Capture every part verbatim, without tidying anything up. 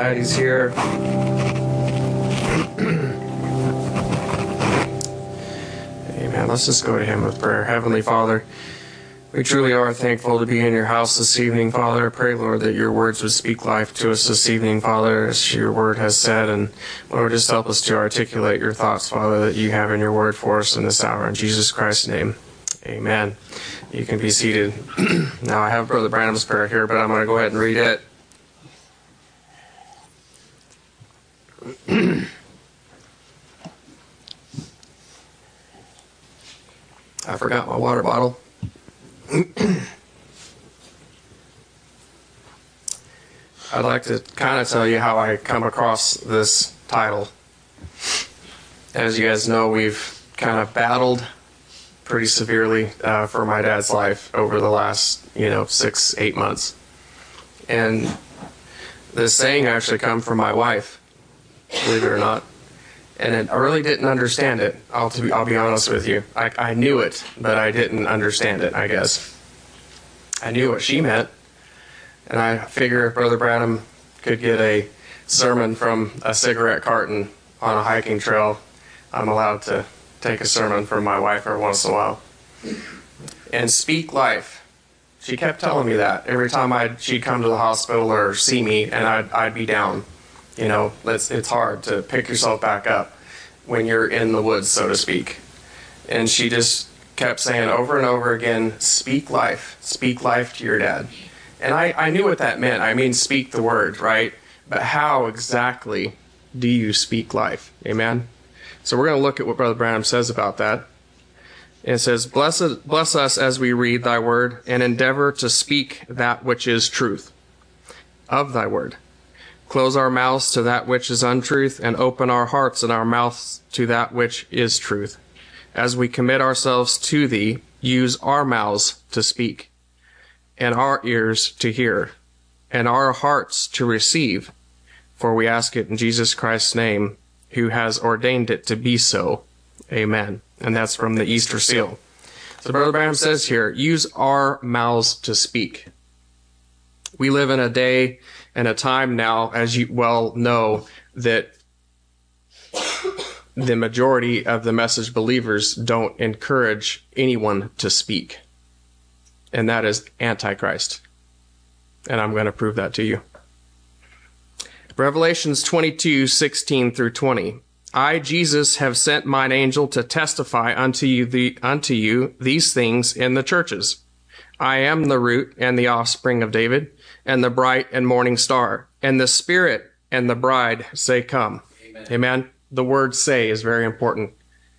glad he's here. Amen. Let's just go to him with prayer. Heavenly Father, we truly are thankful to be in your house this evening, Father. I pray, Lord, that your words would speak life to us this evening, Father, as your word has said. And Lord, just help us to articulate your thoughts, Father, that you have in your word for us in this hour. In Jesus Christ's name, amen. You can be seated. Now, I have Brother Branham's prayer here, but I'm going to go ahead and read it. I forgot my water bottle. I'd like to kind of tell you how I come across this title. As you guys know, we've kind of battled pretty severely uh, for my dad's life over the last, you know, six, eight months. And this saying actually come from my wife, believe it or not. And it, I really didn't understand it. I'll, to be, I'll be honest with you. I, I knew it, but I didn't understand it, I guess. I knew what she meant. And I figure if Brother Branham could get a sermon from a cigarette carton on a hiking trail, I'm allowed to take a sermon from my wife every once in a while. And speak life. She kept telling me that every time I'd, she'd come to the hospital or see me, and I'd, I'd be down. You know, it's, it's hard to pick yourself back up when you're in the woods, so to speak. And she just kept saying over and over again, speak life. Speak life to your dad. And I, I knew what that meant. I mean, speak the word, right? But how exactly do you speak life? Amen? So we're going to look at what Brother Branham says about that. And it says, bless, bless us as we read thy word and endeavor to speak that which is truth of thy word. Close our mouths to that which is untruth, and open our hearts and our mouths to that which is truth. As we commit ourselves to thee, use our mouths to speak, and our ears to hear, and our hearts to receive. For we ask it in Jesus Christ's name, who has ordained it to be so. Amen. And that's from the Easter seal. So Brother Branham says here, use our mouths to speak. We live in a day and a time now, as you well know, that the majority of the message believers don't encourage anyone to speak. And that is Antichrist. And I'm going to prove that to you. Revelations twenty-two, sixteen through twenty. I, Jesus, have sent mine angel to testify unto you, the, unto you these things in the churches. I am the root and the offspring of David, and the bright and morning star. And the Spirit and the bride say, come. Amen. Amen. The word say is very important.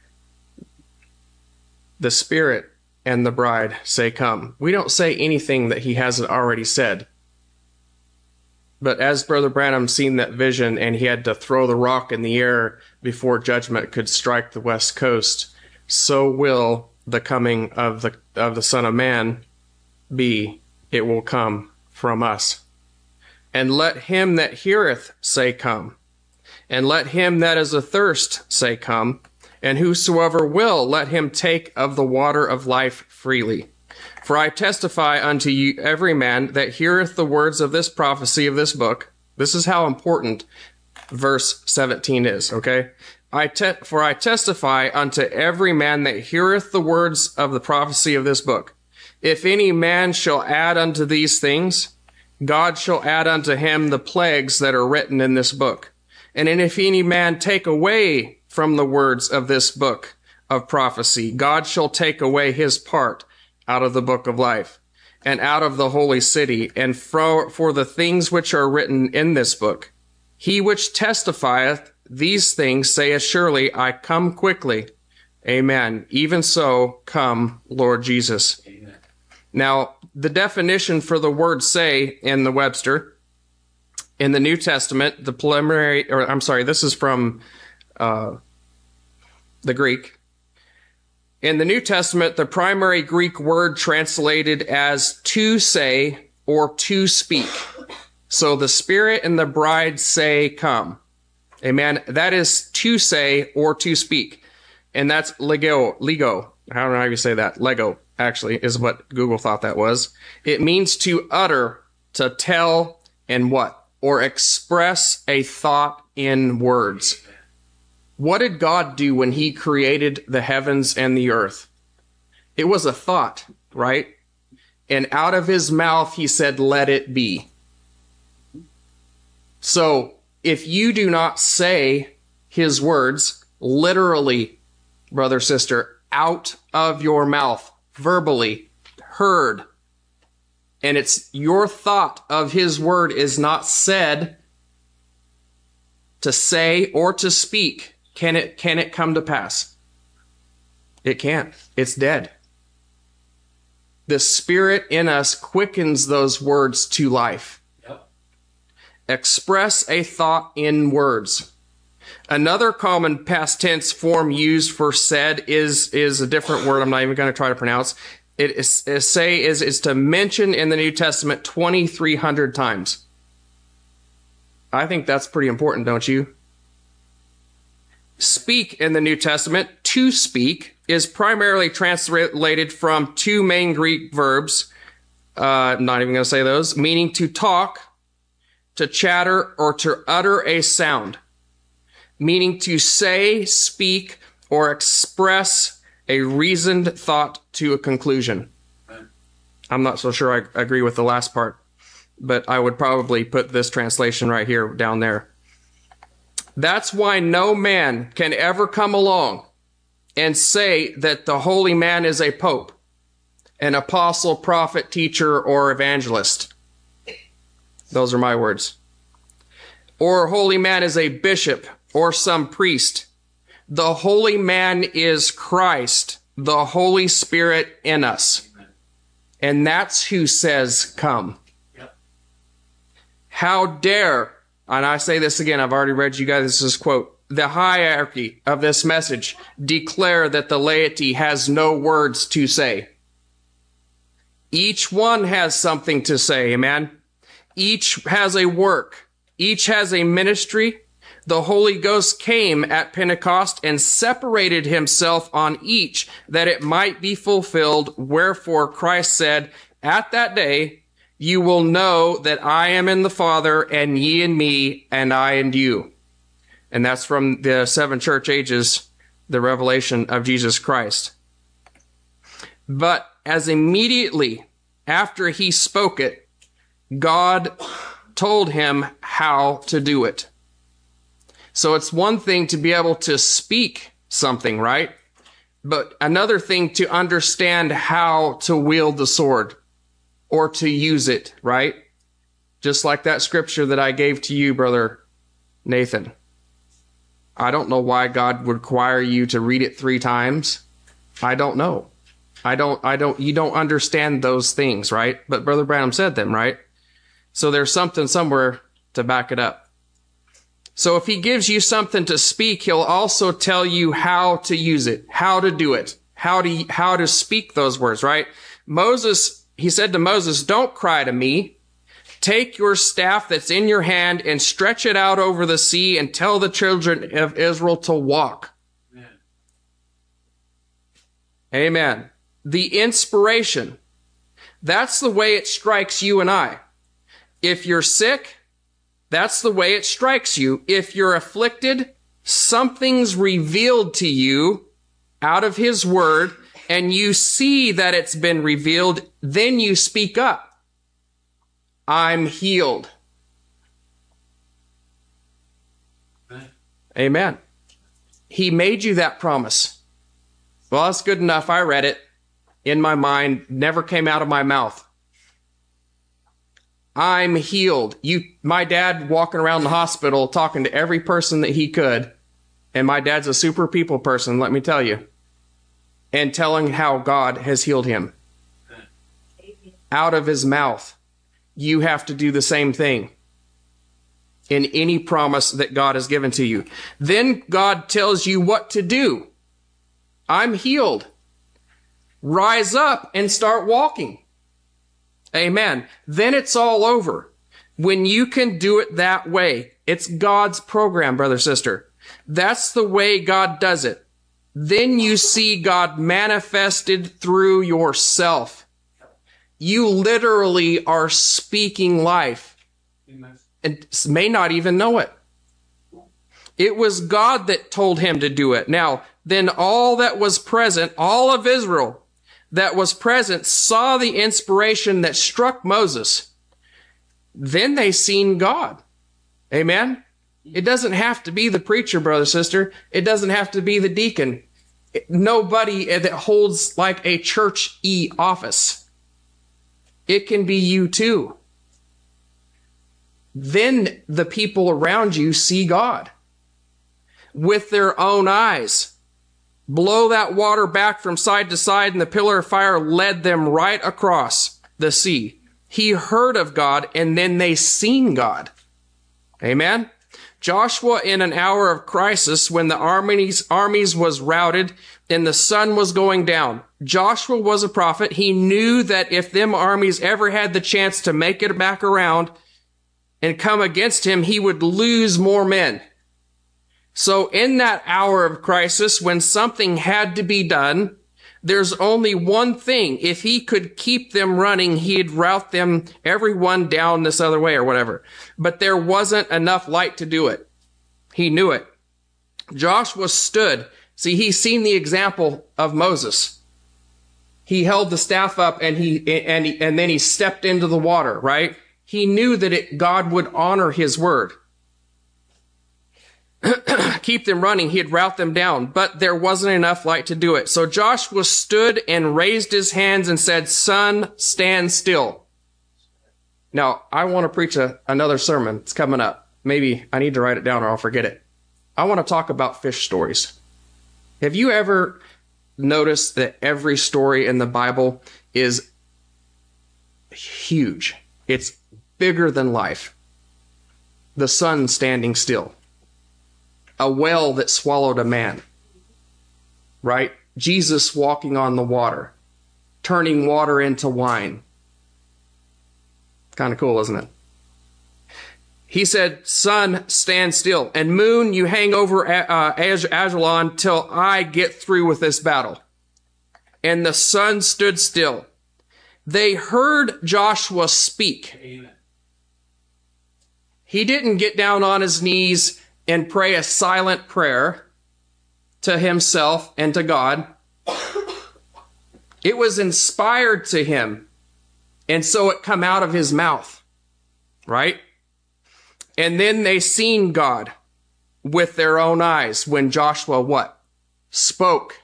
The Spirit and the bride say, come. We don't say anything that he hasn't already said. But as Brother Branham seen that vision and he had to throw the rock in the air before judgment could strike the west coast, so will the coming of the of the Son of Man be. It will come from us. And let him that heareth say, come. And let him that is athirst say, come. And whosoever will, let him take of the water of life freely. For I testify unto you every man that heareth the words of this prophecy of this book. This is how important verse seventeen is, okay? I te- for I testify unto every man that heareth the words of the prophecy of this book. If any man shall add unto these things, God shall add unto him the plagues that are written in this book. And if any man take away from the words of this book of prophecy, God shall take away his part out of the book of life, and out of the holy city, and for, for the things which are written in this book. He which testifieth these things saith, surely I come quickly. Amen. Even so, come, Lord Jesus. Amen. Now, the definition for the word say in the Webster, in the New Testament, the preliminary, or I'm sorry, this is from uh, the Greek. In the New Testament, the primary Greek word translated as to say or to speak. So the Spirit and the bride say, come. Amen. That is to say or to speak. And that's lego, lego. I don't know how you say that. Lego, actually, is what Google thought that was. It means to utter, to tell, and what? or express a thought in words. What did God do when he created the heavens and the earth? It was a thought, right? And out of his mouth, he said, let it be. So if you do not say his words, literally, brother, sister, out of your mouth, verbally, heard, and it's your thought of his word is not said to say or to speak, can it, can it come to pass? It can't. It's dead. The Spirit in us quickens those words to life. Yep. Express a thought in words. Another common past tense form used for said is, is a different word I'm not even going to try to pronounce. It is, is say is, is to mention in the New Testament twenty-three hundred times. I think that's pretty important, don't you? Speak in the New Testament, to speak, is primarily translated from two main Greek verbs. Uh, I'm not even going to say those, meaning to talk, to chatter, or to utter a sound. Meaning to say, speak, or express a reasoned thought to a conclusion. I'm not so sure I agree with the last part, but I would probably put this translation right here down there. That's why no man can ever come along and say that the holy man is a pope, an apostle, prophet, teacher, or evangelist. Those are my words. Or a holy man is a bishop or some priest. The holy man is Christ, the Holy Spirit in us. And that's who says, come. Yep. How dare, and I say this again, I've already read you guys this quote, the hierarchy of this message declare that the laity has no words to say. Each one has something to say, amen? Each has a work. Each has a ministry. The Holy Ghost came at Pentecost and separated himself on each that it might be fulfilled. Wherefore Christ said, at that day, you will know that I am in the Father and ye in me and I in you. And that's from the seven church ages, the revelation of Jesus Christ. But as immediately after he spoke it, God told him how to do it. So it's one thing to be able to speak something, right? But another thing to understand how to wield the sword or to use it, right? Just like that scripture that I gave to you, Brother Nathan. I don't know why God would require you to read it three times. I don't know. I don't, I don't, you don't understand those things, right? But Brother Branham said them, right? So there's something somewhere to back it up. So if he gives you something to speak, he'll also tell you how to use it, how to do it, how to, how to speak those words, right? Moses, he said to Moses, don't cry to me. Take your staff that's in your hand and stretch it out over the sea and tell the children of Israel to walk. Amen. Amen. The inspiration. That's the way it strikes you and I. If you're sick, that's the way it strikes you. If you're afflicted, something's revealed to you out of his word, and you see that it's been revealed, then you speak up. I'm healed. Amen. Amen. He made you that promise. Well, that's good enough. I read it in my mind, never came out of my mouth. I'm healed. You, my dad walking around the hospital talking to every person that he could. And my dad's a super people person, let me tell you. And telling how God has healed him. Out of his mouth. You have to do the same thing. In any promise that God has given to you. Then God tells you what to do. I'm healed. Rise up and start walking. Amen. Then it's all over. When you can do it that way, it's God's program, brother, sister. That's the way God does it. Then you see God manifested through yourself. You literally are speaking life. Amen. and may not even know it. It was God that told him to do it. Now, then all that was present, all of Israel that was present, saw the inspiration that struck Moses. Then they seen God. Amen? It doesn't have to be the preacher, brother, sister. It doesn't have to be the deacon. Nobody that holds like a church-y office. It can be you too. Then the people around you see God with their own eyes. Blow that water back from side to side, and the pillar of fire led them right across the sea. He heard of God, and then they seen God. Amen? Joshua, in an hour of crisis, when the armies, armies was routed and the sun was going down, Joshua was a prophet. He knew that if them armies ever had the chance to make it back around and come against him, he would lose more men. So in that hour of crisis, when something had to be done, there's only one thing. If he could keep them running, he'd route them, everyone down this other way or whatever. But there wasn't enough light to do it. He knew it. Joshua stood. See, he's seen the example of Moses. He held the staff up and he, and he, and then he stepped into the water, right? He knew that it, God would honor his word. Keep them running, he'd rout them down, but there wasn't enough light to do it. So Joshua stood and raised his hands and said, "Sun, stand still." Now, I want to preach a, another sermon. It's coming up. Maybe I need to write it down or I'll forget it. I want to talk about fish stories. Have you ever noticed that every story in the Bible is huge? It's bigger than life. The sun standing still. A whale that swallowed a man, right? Jesus walking on the water, turning water into wine. Kind of cool, isn't it? He said, "Sun, stand still, and moon, you hang over uh, Ajalon till I get through with this battle." And the sun stood still. They heard Joshua speak. Amen. He didn't get down on his knees and pray a silent prayer to himself and to God. It was inspired to him, and so it come out of his mouth, right? And then they seen God with their own eyes when Joshua what? Spoke.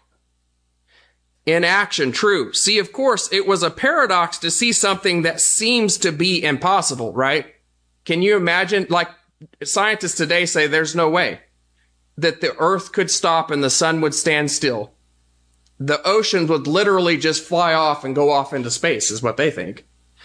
In action, true. See, of course, it was a paradox to see something that seems to be impossible, right? Can you imagine, like, scientists today say there's no way that the earth could stop and the sun would stand still. The oceans would literally just fly off and go off into space is what they think.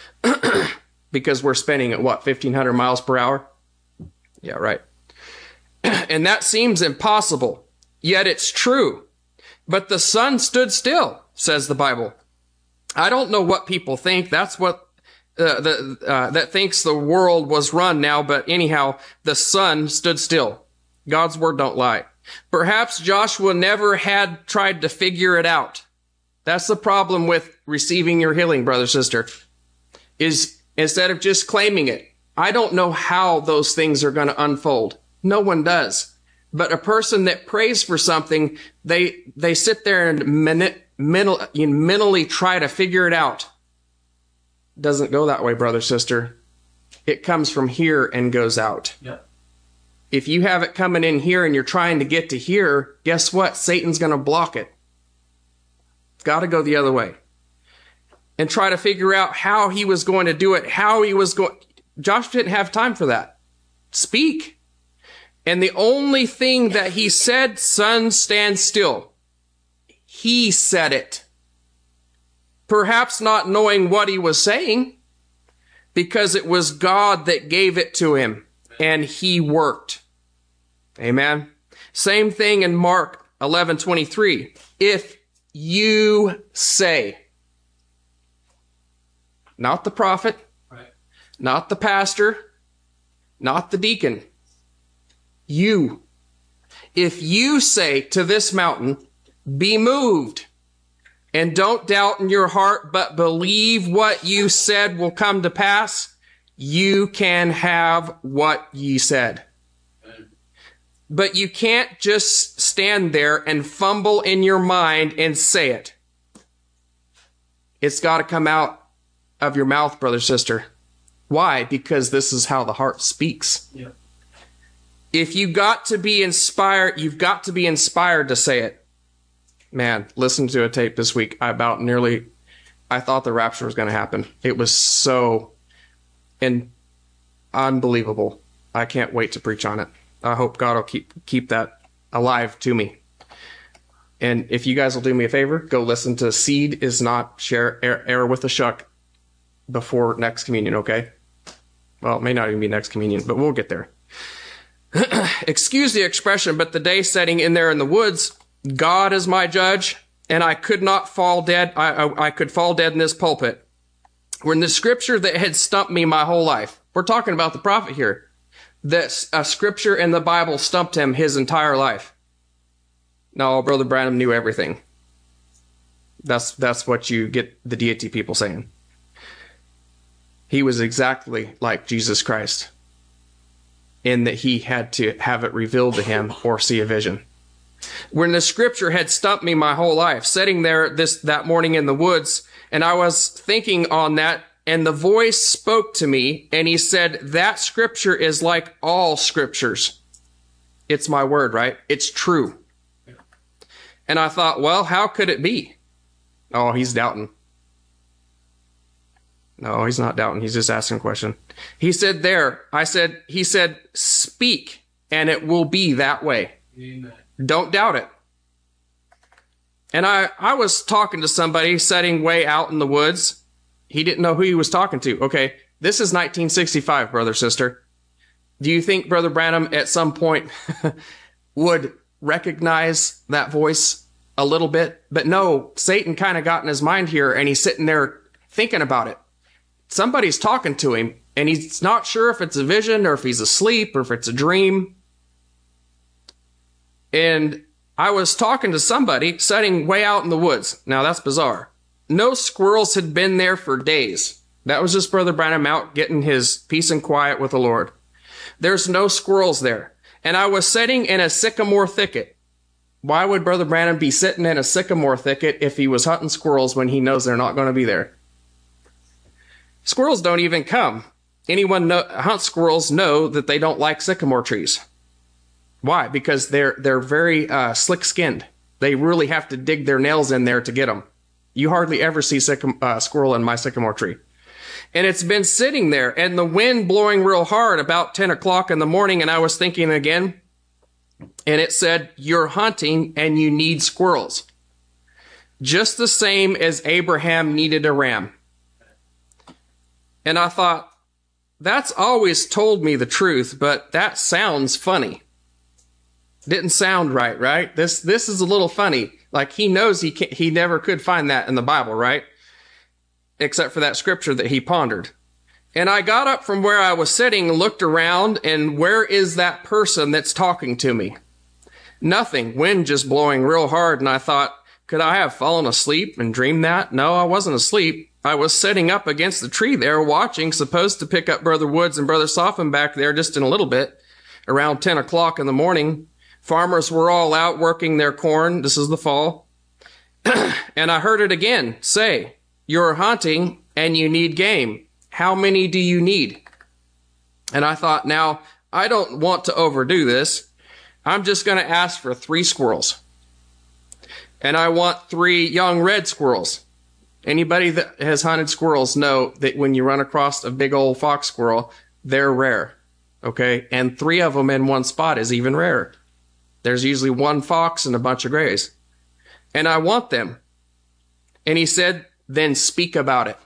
Because we're spinning at what, fifteen hundred miles per hour? Yeah, right. And that seems impossible, yet it's true. But the sun stood still, says the Bible. I don't know what people think. That's what Uh, the, uh, that thinks the world was run now, but anyhow, the sun stood still. God's word don't lie. Perhaps Joshua never had tried to figure it out. That's the problem with receiving your healing, brother, sister, is instead of just claiming it, I don't know how those things are going to unfold. No one does. But a person that prays for something, they, they sit there and men, mental, you know, mentally try to figure it out. Doesn't go that way, brother, sister. It comes from here and goes out. Yep. If you have it coming in here and you're trying to get to here, guess what? Satan's going to block it. It's got to go the other way. And try to figure out how he was going to do it, how he was going. Josh didn't have time for that. Speak. And the only thing that he said, "Sun, stand still." He said it. Perhaps not knowing what he was saying, because it was God that gave it to him, and he worked. Amen. Same thing in Mark eleven twenty-three. If you say, not the prophet, right, not the pastor, not the deacon, you. If you say to this mountain, "Be moved," and don't doubt in your heart, but believe what you said will come to pass, you can have what ye said. But you can't just stand there and fumble in your mind and say it. It's got to come out of your mouth, brother, sister. Why? Because this is how the heart speaks. Yeah. If you got to be inspired, you've got to be inspired to say it. Man, listen to a tape this week about nearly, I thought the rapture was going to happen. It was so in, unbelievable. I can't wait to preach on it. I hope God will keep keep that alive to me. And if you guys will do me a favor, go listen to Seed is Not Share Air, Air with a Shuck before next communion, okay? Well, it may not even be next communion, but we'll get there. Excuse the expression, but the day setting in there in the woods, God is my judge, and I could not fall dead. I, I, I could fall dead in this pulpit. We're in the scripture that had stumped me my whole life. We're talking about the prophet here. That a scripture in the Bible stumped him his entire life. No, Brother Branham knew everything. That's that's what you get the deity people saying. He was exactly like Jesus Christ in that he had to have it revealed to him or see a vision. When the scripture had stumped me my whole life, sitting there this that morning in the woods, and I was thinking on that, and the voice spoke to me, and he said, that scripture is like all scriptures. It's my word, right? It's true. And I thought, well, how could it be? Oh, he's doubting. No, he's not doubting. He's just asking a question. He said there, I said, he said, speak, and it will be that way. Amen. Don't doubt it. And I, I was talking to somebody sitting way out in the woods. He didn't know who he was talking to. Okay, this is nineteen sixty-five, brother, sister. Do you think Brother Branham at some point would recognize that voice a little bit? But no, Satan kind of got in his mind here, and he's sitting there thinking about it. Somebody's talking to him, and he's not sure if it's a vision or if he's asleep or if it's a dream. And I was talking to somebody sitting way out in the woods. Now, that's bizarre. No squirrels had been there for days. That was just Brother Branham out getting his peace and quiet with the Lord. There's no squirrels there. And I was sitting in a sycamore thicket. Why would Brother Branham be sitting in a sycamore thicket if he was hunting squirrels when he knows they're not going to be there? Squirrels don't even come. Anyone know, hunt squirrels know that they don't like sycamore trees. Why? Because they're they're very uh, slick-skinned. They really have to dig their nails in there to get them. You hardly ever see sycam- uh, squirrel in my sycamore tree. And it's been sitting there, and the wind blowing real hard about ten o'clock in the morning, and I was thinking again, and it said, you're hunting and you need squirrels. Just the same as Abraham needed a ram. And I thought, that's always told me the truth, but that sounds funny. Didn't sound right, right? This this is a little funny. Like he knows he can't, he never could find that in the Bible, right? Except for that scripture that he pondered. And I got up from where I was sitting and looked around, and where is that person that's talking to me? Nothing. Wind just blowing real hard, and I thought, could I have fallen asleep and dreamed that? No, I wasn't asleep. I was sitting up against the tree there watching, supposed to pick up Brother Woods and Brother Soffin back there just in a little bit, around ten o'clock in the morning. Farmers were all out working their corn. This is the fall. And I heard it again say, you're hunting and you need game. How many do you need? And I thought, now, I don't want to overdo this. I'm just going to ask for three squirrels. And I want three young red squirrels. Anybody that has hunted squirrels know that when you run across a big old fox squirrel, they're rare. Okay? And three of them in one spot is even rarer. There's usually one fox and a bunch of grays. And I want them. And he said, then speak about it.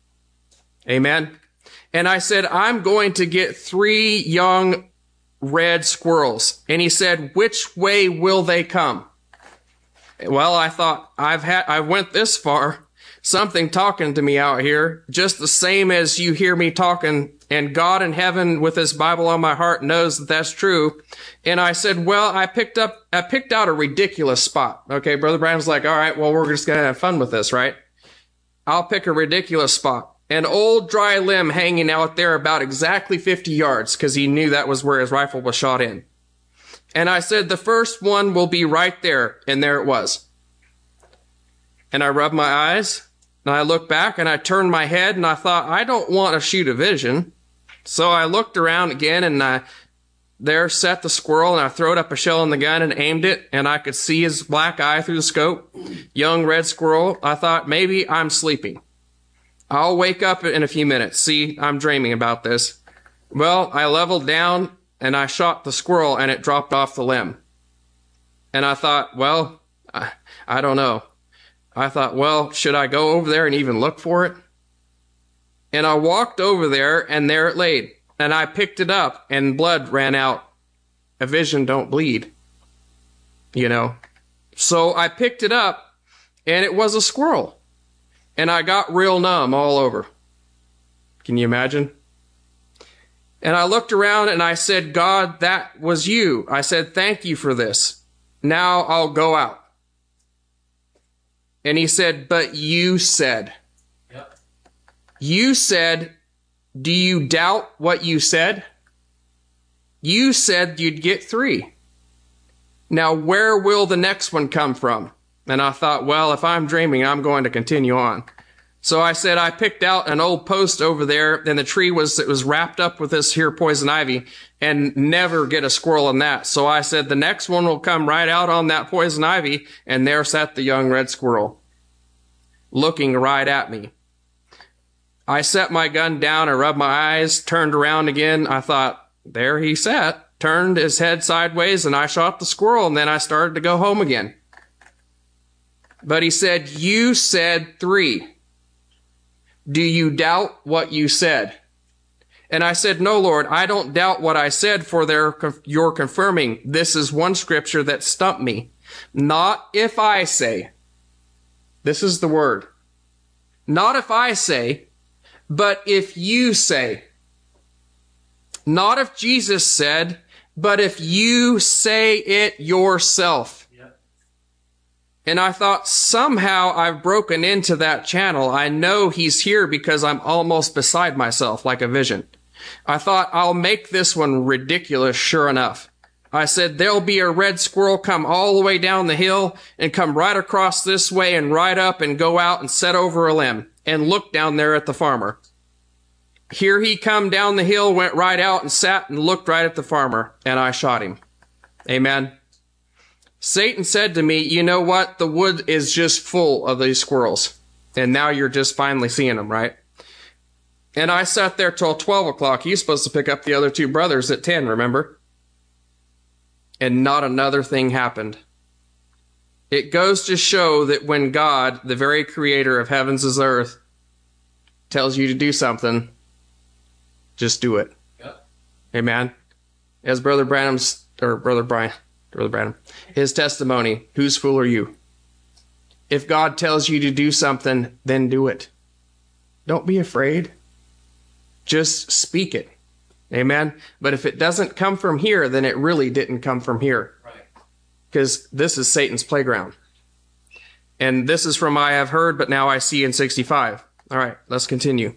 Amen. And I said, I'm going to get three young red squirrels. And he said, which way will they come? Well, I thought, I've had, I went this far. Something talking to me out here, just the same as you hear me talking, and God in heaven with his Bible on my heart knows that that's true. And I said, well, I picked up, I picked out a ridiculous spot. Okay, Brother Branham's like, all right, well, we're just going to have fun with this, right? I'll pick a ridiculous spot. an old dry limb hanging out there about exactly fifty yards, because he knew that was where his rifle was shot in. And I said, the first one will be right there. And there it was. And I rubbed my eyes, and I looked back, and I turned my head, and I thought, I don't want to shoot a vision. So I looked around again, and I there set the squirrel, and I throwed up a shell in the gun and aimed it, and I could see his black eye through the scope. Young red squirrel. I thought, maybe I'm sleeping. I'll wake up in a few minutes. See, I'm dreaming about this. Well, I leveled down, and I shot the squirrel, and it dropped off the limb. And I thought, well, I, I don't know. I thought, well, should I go over there and even look for it? And I walked over there, and there it laid. And I picked it up, and blood ran out. A vision don't bleed. You know? So I picked it up, and it was a squirrel. And I got real numb all over. Can you imagine? And I looked around, and I said, God, that was you. I said, thank you for this. Now I'll go out. And he said, but you said. Yep. You said, do you doubt what you said? You said you'd get three. Now, where will the next one come from? And I thought, well, if I'm dreaming, I'm going to continue on. So I said, I picked out an old post over there, and the tree was, it was wrapped up with this here poison ivy, and never get a squirrel in that. So I said, the next one will come right out on that poison ivy, and there sat the young red squirrel, looking right at me. I set my gun down, I rubbed my eyes, turned around again. I thought, there he sat, turned his head sideways, and I shot the squirrel, and then I started to go home again. But he said, you said three. Do you doubt what you said? And I said, no, Lord, I don't doubt what I said, for there you're confirming. This is one scripture that stumped me. Not if I say. This is the word. Not if I say, but if you say. Not if Jesus said, but if you say it yourself. And I thought, somehow I've broken into that channel. I know he's here because I'm almost beside myself like a vision. I thought, I'll make this one ridiculous, sure enough. I said, there'll be a red squirrel come all the way down the hill and come right across this way and right up and go out and set over a limb and look down there at the farmer. Here he come down the hill, went right out and sat and looked right at the farmer, and I shot him. Amen. Satan said to me, you know what? The wood is just full of these squirrels. And now you're just finally seeing them, right? And I sat there till twelve o'clock. He's supposed to pick up the other two brothers at ten, remember? And not another thing happened. It goes to show that when God, the very creator of heavens and earth, tells you to do something, just do it. Yep. Amen. As Brother Branham's, or Brother Brian, Brother Branham, his testimony, whose fool are you? If God tells you to do something, then do it. Don't be afraid. Just speak it. Amen. But if it doesn't come from here, then it really didn't come from here. Right. Because this is Satan's playground. And this is from I have heard, but now I see in sixty-five. All right, let's continue.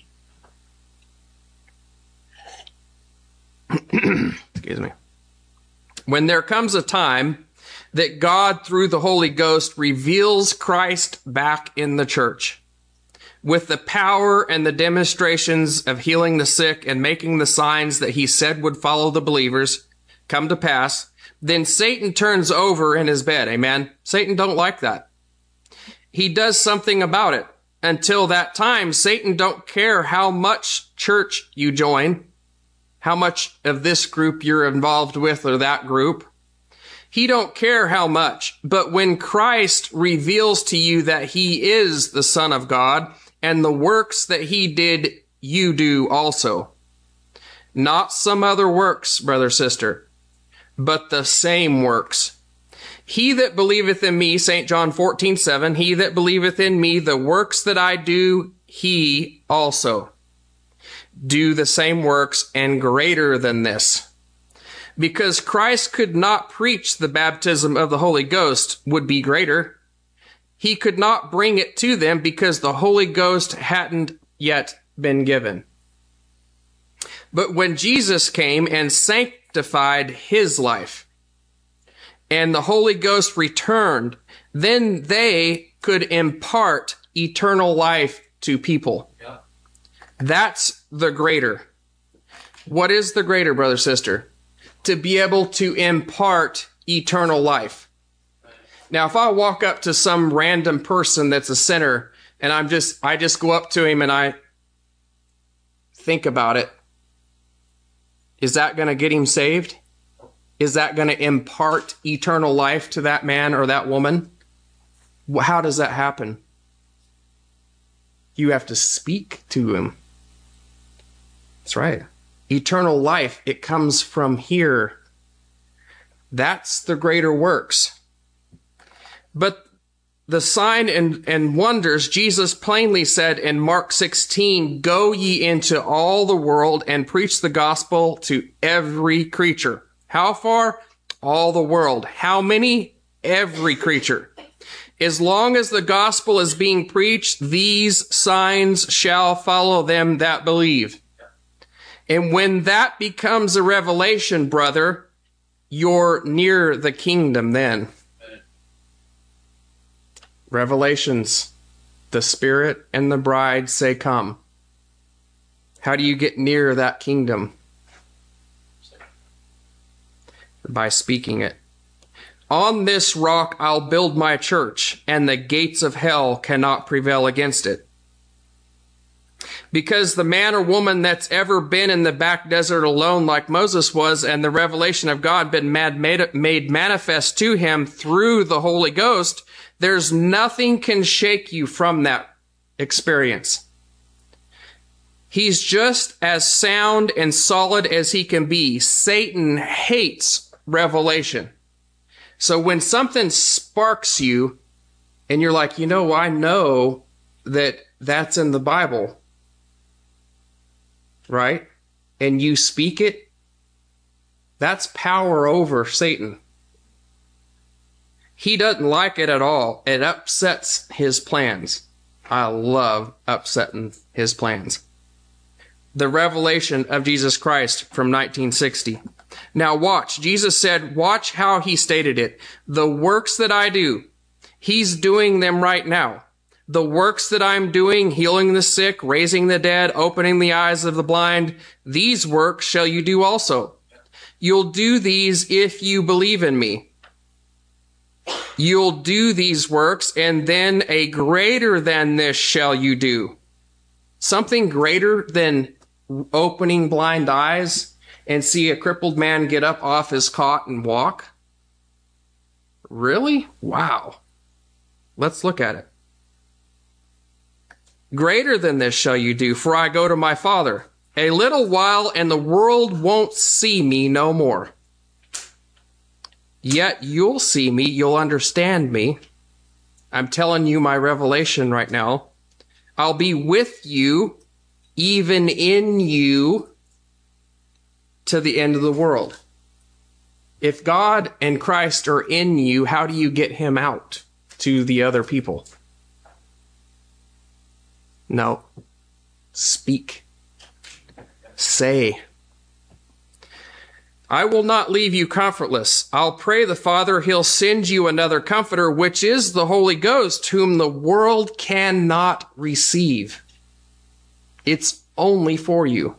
Excuse me. When there comes a time that God, through the Holy Ghost, reveals Christ back in the church, with the power and the demonstrations of healing the sick and making the signs that he said would follow the believers come to pass, then Satan turns over in his bed. Amen. Satan don't like that. He does something about it. Until that time, Satan don't care how much church you join, how much of this group you're involved with or that group. He don't care how much. But when Christ reveals to you that he is the Son of God and the works that he did, you do also. Not some other works, brother, sister, but the same works. He that believeth in me, Saint John fourteen seven, he that believeth in me, the works that I do, he also do the same works and greater than this. Because Christ could not preach the baptism of the Holy Ghost would be greater. He could not bring it to them because the Holy Ghost hadn't yet been given. But when Jesus came and sanctified his life, and the Holy Ghost returned, then they could impart eternal life to people. Yeah. That's the greater. What is the greater, brother, sister? To be able to impart eternal life. Now, if I walk up to some random person that's a sinner, and I'm just, I just go up to him and I think about it, is that going to get him saved? Is that going to impart eternal life to that man or that woman? How does that happen? You have to speak to him. That's right. Eternal life, it comes from here. That's the greater works. But the sign and, and wonders, Jesus plainly said in Mark sixteen, go ye into all the world and preach the gospel to every creature. How far? All the world. How many? Every creature. As long as the gospel is being preached, these signs shall follow them that believe. And when that becomes a revelation, brother, you're near the kingdom then. Revelations, the Spirit and the bride say, come. How do you get near that kingdom? By speaking it. On this rock I'll build my church, and the gates of hell cannot prevail against it. Because the man or woman that's ever been in the back desert alone like Moses was, and the revelation of God been made, made manifest to him through the Holy Ghost, there's nothing can shake you from that experience. He's just as sound and solid as he can be. Satan hates revelation. So when something sparks you and you're like, you know, I know that that's in the Bible, right? And you speak it, that's power over Satan. He doesn't like it at all. It upsets his plans. I love upsetting his plans. The revelation of Jesus Christ from nineteen sixty. Now watch. Jesus said, watch how he stated it. The works that I do, he's doing them right now. The works that I'm doing, healing the sick, raising the dead, opening the eyes of the blind, these works shall you do also. You'll do these if you believe in me. You'll do these works, and then a greater than this shall you do. Something greater than opening blind eyes and see a crippled man get up off his cot and walk? Really? Wow. Let's look at it. Greater than this shall you do, for I go to my Father. A little while, and the world won't see me no more. Yet you'll see me, you'll understand me. I'm telling you my revelation right now. I'll be with you, even in you, to the end of the world. If God and Christ are in you, how do you get him out to the other people? No. Speak. Say. I will not leave you comfortless. I'll pray the Father, he'll send you another comforter, which is the Holy Ghost, whom the world cannot receive. It's only for you.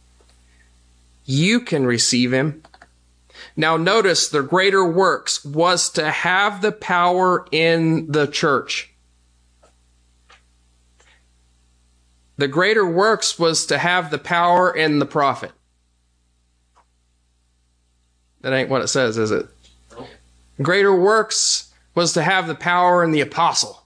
You can receive him. Now notice the greater works was to have the power in the church. The greater works was to have the power in the prophet. That ain't what it says, is it? No. Greater works was to have the power in the apostle.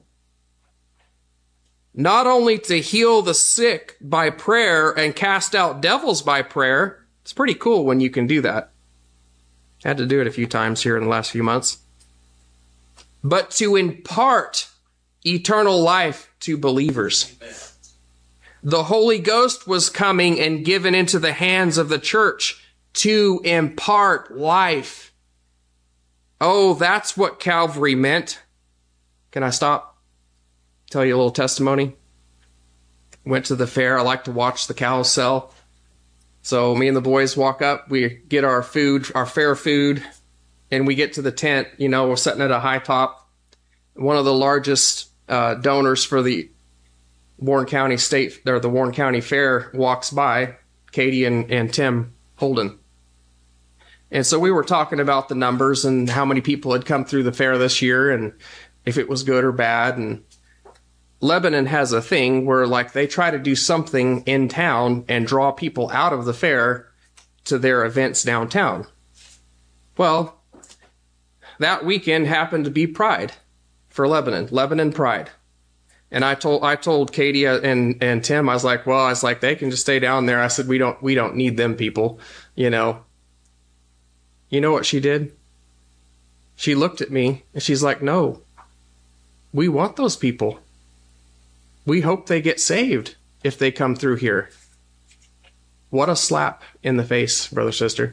Not only to heal the sick by prayer and cast out devils by prayer. It's pretty cool when you can do that. I had to do it a few times here in the last few months. But to impart eternal life to believers. Amen. The Holy Ghost was coming and given into the hands of the church to impart life. Oh, that's what Calvary meant. Can I stop? Tell you a little testimony? Went to the fair. I like to watch the cows sell. So me and the boys walk up. We get our food, our fair food, and we get to the tent. You know, we're sitting at a high top. One of the largest uh, donors for the Warren County State, or the Warren County Fair, walks by, Katie and, and Tim Holden. And so we were talking about the numbers and how many people had come through the fair this year and if it was good or bad. And Lebanon has a thing where, like, they try to do something in town and draw people out of the fair to their events downtown. Well, that weekend happened to be Pride for Lebanon, Lebanon Pride. And I told I told Katie and and Tim, I was like, well, I was like, they can just stay down there. I said, we don't we don't need them people, you know. You know what she did? She looked at me and she's like, no, we want those people. We hope they get saved if they come through here. What a slap in the face, brother, sister.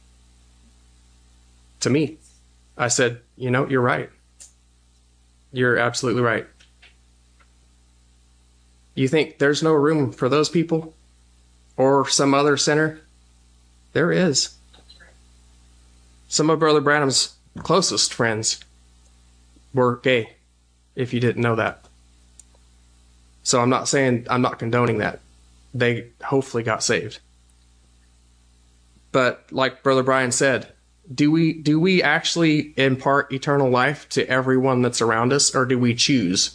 To me, I said, you know, you're right. You're absolutely right. You think there's no room for those people or some other center? There is. Some of Brother Branham's closest friends were gay, if you didn't know that. So I'm not saying, I'm not condoning that. They hopefully got saved. But like Brother Brian said, do we do we actually impart eternal life to everyone that's around us, or do we choose?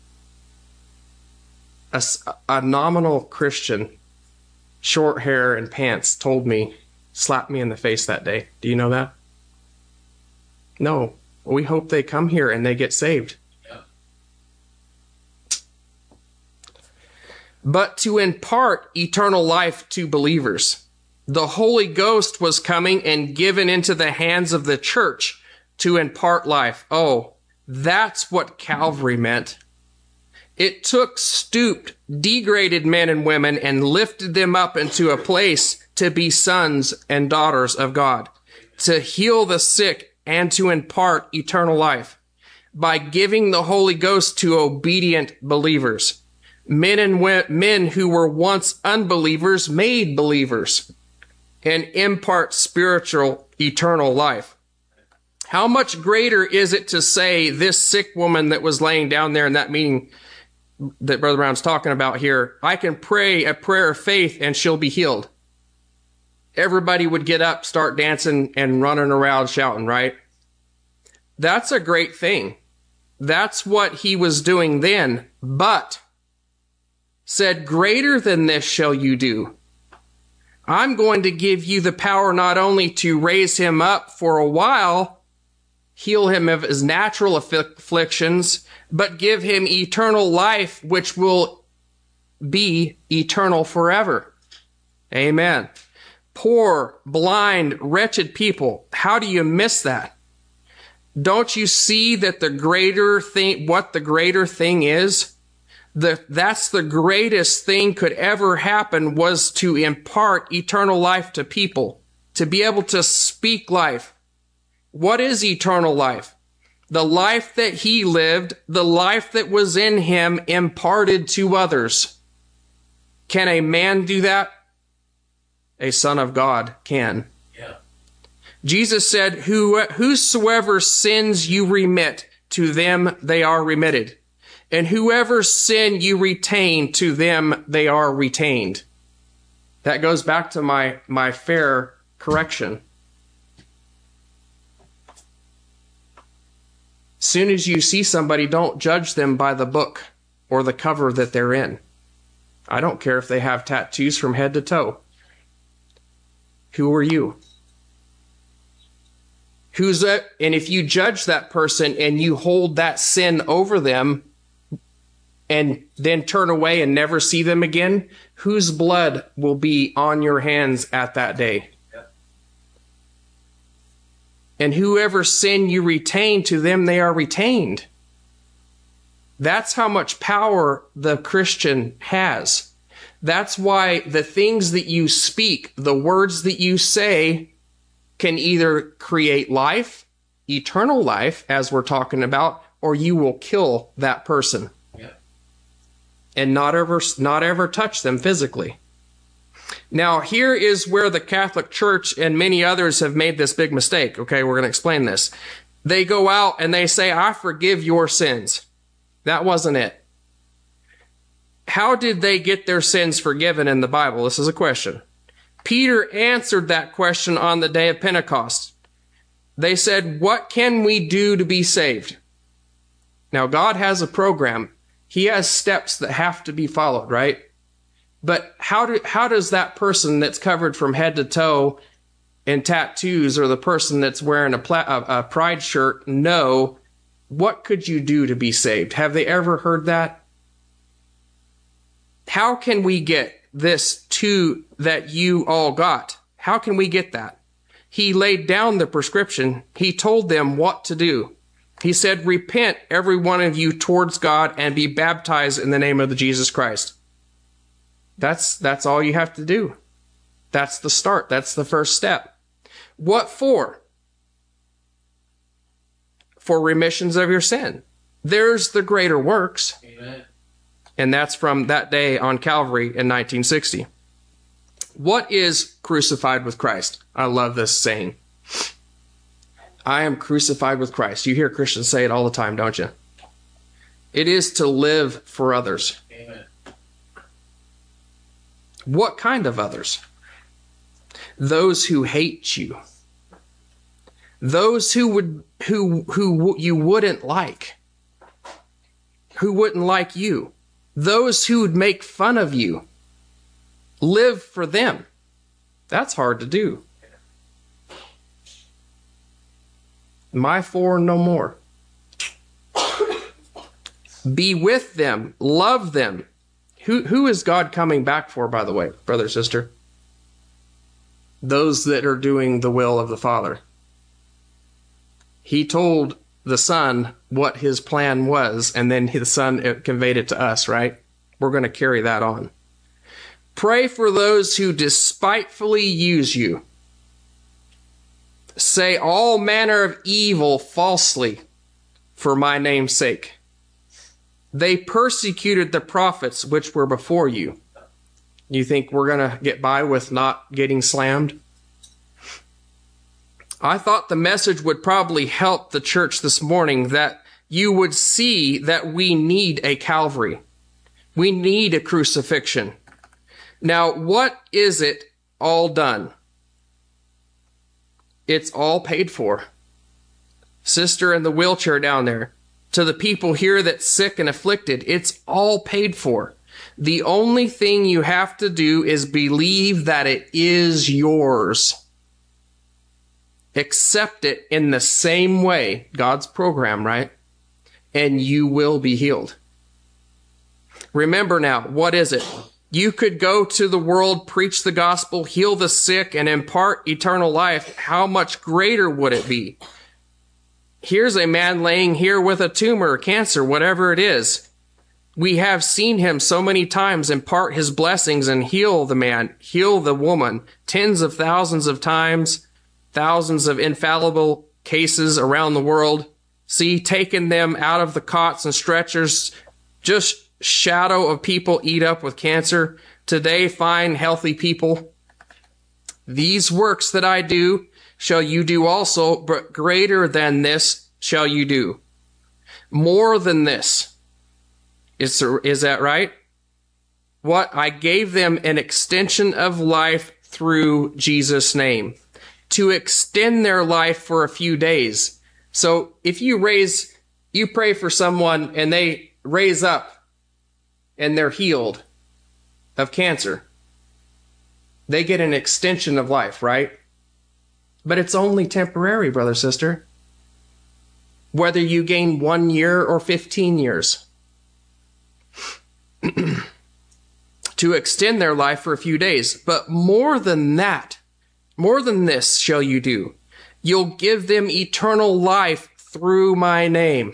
A, a nominal Christian, short hair and pants, told me, slapped me in the face that day. Do you know that? No. We hope they come here and they get saved. Yeah. But to impart eternal life to believers, the Holy Ghost was coming and given into the hands of the church to impart life. Oh, that's what Calvary meant. It took stooped, degraded men and women and lifted them up into a place to be sons and daughters of God, to heal the sick and to impart eternal life by giving the Holy Ghost to obedient believers. Men and we- men who were once unbelievers made believers and impart spiritual eternal life. How much greater is it to say this sick woman that was laying down there in that meeting that Brother Brown's talking about here, I can pray a prayer of faith and she'll be healed. Everybody would get up, start dancing and running around shouting, right? That's a great thing. That's what he was doing then, but said, greater than this shall you do. I'm going to give you the power not only to raise him up for a while, heal him of his natural afflictions, but give him eternal life, which will be eternal forever. Amen. Poor, blind, wretched people. How do you miss that? Don't you see that the greater thing, what the greater thing is? The, that's the greatest thing could ever happen, was to impart eternal life to people, to be able to speak life. What is eternal life? The life that he lived, the life that was in him, imparted to others. Can a man do that? A son of God can. Yeah. Jesus said, Who, whosoever sins you remit, to them they are remitted. And whoever sin you retain, to them they are retained. That goes back to my, my fair correction. Soon as you see somebody, don't judge them by the book or the cover that they're in. I don't care if they have tattoos from head to toe. Who are you? Who's that? And if you judge that person and you hold that sin over them and then turn away and never see them again, whose blood will be on your hands at that day? Yep. And whoever sin you retain, to them they are retained. That's how much power the Christian has. That's why the things that you speak, the words that you say, can either create life, eternal life, as we're talking about, or you will kill that person. Yeah. and not ever, not ever touch them physically. Now, here is where the Catholic Church and many others have made this big mistake. Okay, we're going to explain this. They go out and they say, I forgive your sins. That wasn't it. How did they get their sins forgiven in the Bible? This is a question. Peter answered that question on the day of Pentecost. They said, what can we do to be saved? Now, God has a program. He has steps that have to be followed, right? But how do how does that person that's covered from head to toe in tattoos, or the person that's wearing a, pla- a, a pride shirt, know what could you do to be saved? Have they ever heard that? How can we get this too that you all got? How can we get that? He laid down the prescription. He told them what to do. He said, repent, every one of you, towards God, and be baptized in the name of the Jesus Christ. That's, that's all you have to do. That's the start. That's the first step. What for? For remissions of your sin. There's the greater works. Amen. And that's from that day on Calvary in nineteen sixty. What is crucified with Christ? I love this saying. I am crucified with Christ. You hear Christians say it all the time, don't you? It is to live for others. Amen. What kind of others? Those who hate you. Those who would who who you wouldn't like. Who wouldn't like you. Those who would make fun of you. Live for them. That's hard to do. My four, no more. Be with them. Love them. Who, who is God coming back for, by the way, brother, sister? Those that are doing the will of the Father. He told the Son what his plan was, and then the Son conveyed it to us, right? We're going to carry that on. Pray for those who despitefully use you. Say all manner of evil falsely for my name's sake. They persecuted the prophets which were before you. You think we're going to get by with not getting slammed? I thought the message would probably help the church this morning, that you would see that we need a Calvary. We need a crucifixion. Now, what is it all done? It's all paid for. Sister in the wheelchair down there, to the people here that's sick and afflicted, it's all paid for. The only thing you have to do is believe that it is yours. Accept it in the same way, God's program, right? And you will be healed. Remember now, what is it? You could go to the world, preach the gospel, heal the sick, and impart eternal life. How much greater would it be? Here's a man laying here with a tumor, cancer, whatever it is. We have seen him so many times impart his blessings and heal the man, heal the woman, tens of thousands of times, thousands of infallible cases around the world. See, taking them out of the cots and stretchers, just shadow of people eat up with cancer. Today, find healthy people. These works that I do shall you do also, but greater than this shall you do. More than this. Is, is that right? What? I gave them an extension of life through Jesus' name, to extend their life for a few days. So if you raise, you pray for someone and they raise up and they're healed of cancer, they get an extension of life, right? But it's only temporary, brother, sister. Whether you gain one year or fifteen years. To extend their life for a few days. But more than that, more than this shall you do. You'll give them eternal life through my name.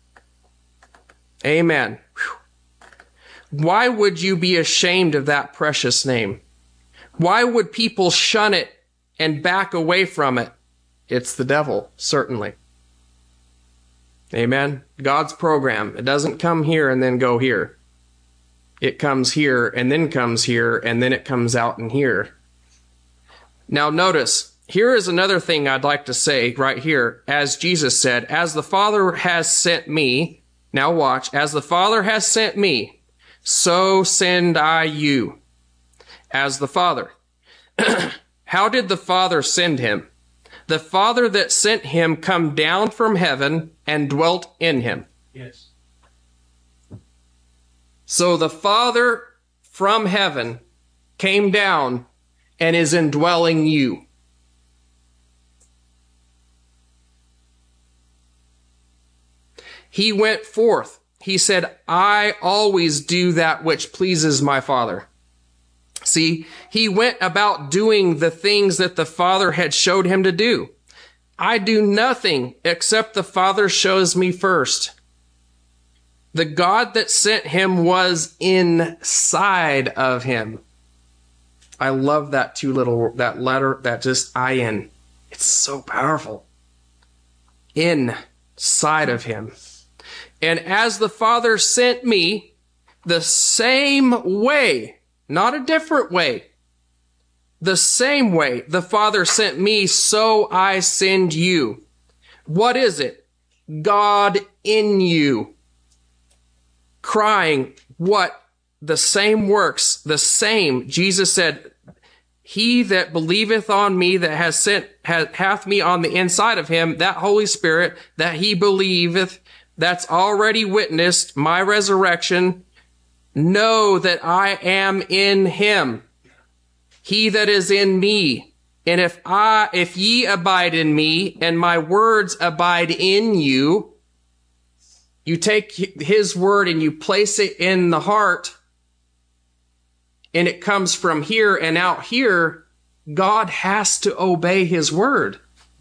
Amen. Whew. Why would you be ashamed of that precious name? Why would people shun it and back away from it? It's the devil, certainly. Amen. God's program. It doesn't come here and then go here. it comes here and then comes here and then it comes out in here. Now notice, here is another thing I'd like to say right here. As Jesus said, as the Father has sent me, now watch, as the Father has sent me, so send I you. As the Father. How did the Father send him? The Father that sent him come down from heaven and dwelt in him. Yes. So the Father from heaven came down and is indwelling you. He went forth. He said, I always do that which pleases my Father. See, he went about doing the things that the Father had showed him to do. I do nothing except the Father shows me first. The God that sent him was inside of him. I love that two little, that letter, that just I N. It's so powerful. Inside of him. And as the Father sent me, the same way, not a different way, the same way the Father sent me, so I send you. What is it? God in you. Crying, what? The same works, the same. Jesus said, he that believeth on me, that has sent, hath, hath me on the inside of him, that Holy Spirit, that he believeth, that's already witnessed my resurrection, know that I am in him. He that is in me. And if I, if ye abide in me, and my words abide in you, you take his word and you place it in the heart, and it comes from here and out here, God has to obey his word.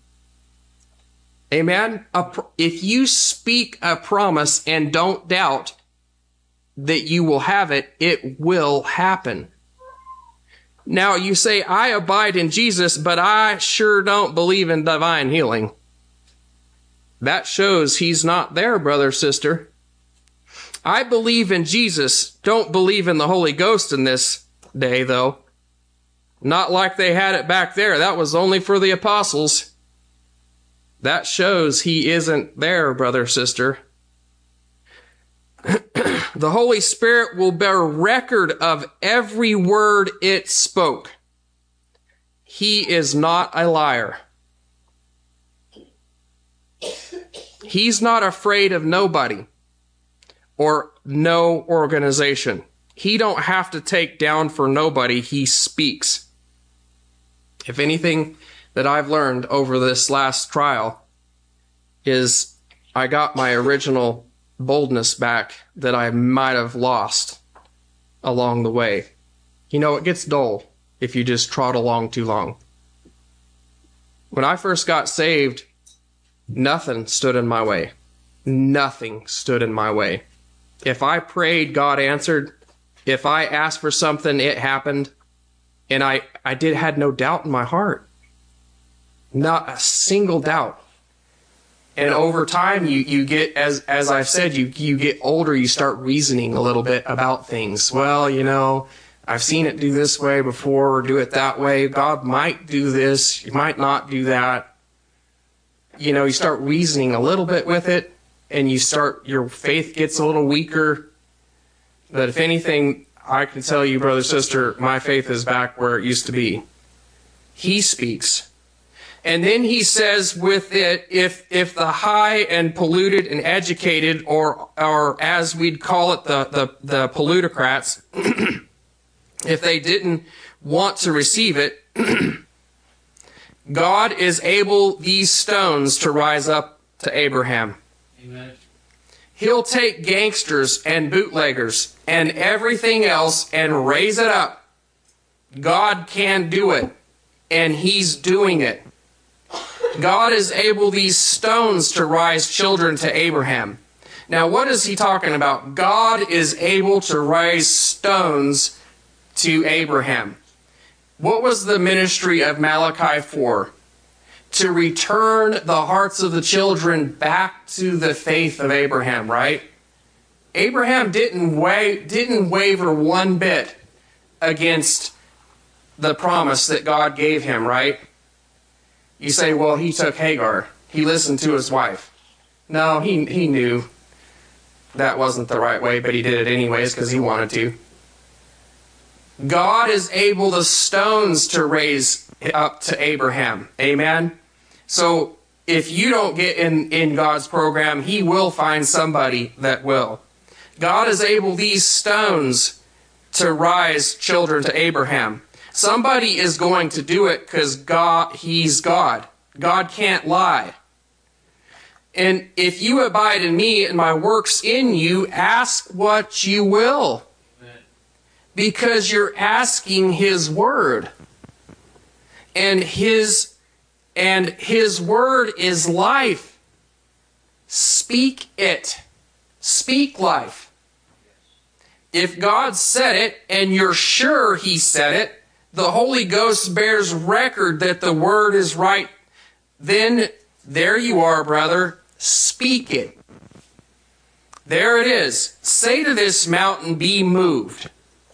Amen? If you speak a promise and don't doubt that you will have it, it will happen. Now you say, I abide in Jesus, but I sure don't believe in divine healing. That shows he's not there, brother, sister. I believe in Jesus, don't believe in the Holy Ghost in this day, though. Not like they had it back there. That was only for the apostles. That shows he isn't there, brother, sister. The Holy Spirit will bear record of every word it spoke. He is not a liar. He's not afraid of nobody or no organization. He don't have to take down for nobody. He speaks. If anything that I've learned over this last trial is I got my original boldness back that I might have lost along the way. You know, it gets dull if you just trot along too long. When I first got saved, nothing stood in my way. Nothing stood in my way. If I prayed, God answered. If I asked for something, it happened. And I, I did had no doubt in my heart. Not a single doubt. And over time, you, you get, as as I've said, you, you get older, you start reasoning a little bit about things. Well, you know, I've seen it do this way before or do it that way. God might do this. He might not do that. You know, you start reasoning a little bit with it, and you start, your faith gets a little weaker. But if anything, I can tell you, brother, sister, my faith is back where it used to be. He speaks. And then he says with it, if if the high and polluted and educated, or or as we'd call it, the, the, the polluticrats, if they didn't want to receive it, God is able these stones to rise up to Abraham. Amen. He'll take gangsters and bootleggers and everything else and raise it up. God can do it, and he's doing it. God is able these stones to rise children to Abraham. Now, what is he talking about? God is able to raise stones to Abraham. What was the ministry of Malachi for? To return the hearts of the children back to the faith of Abraham, right? Abraham didn't wa- didn't waver one bit against the promise that God gave him, right? You say, well, he took Hagar. He listened to his wife. No, he, he knew that wasn't the right way, but he did it anyways because he wanted to. God is able the stones to raise up to Abraham. Amen? So if you don't get in, in God's program, he will find somebody that will. God is able these stones to rise children to Abraham. Somebody is going to do it because God, he's God. God can't lie. And if you abide in me and my works in you, ask what you will. Because you're asking his word. And his and his word is life. Speak it. Speak life. If God said it and you're sure he said it, the Holy Ghost bears record that the word is right, then there you are, brother. Speak it. There it is. Say to this mountain, be moved.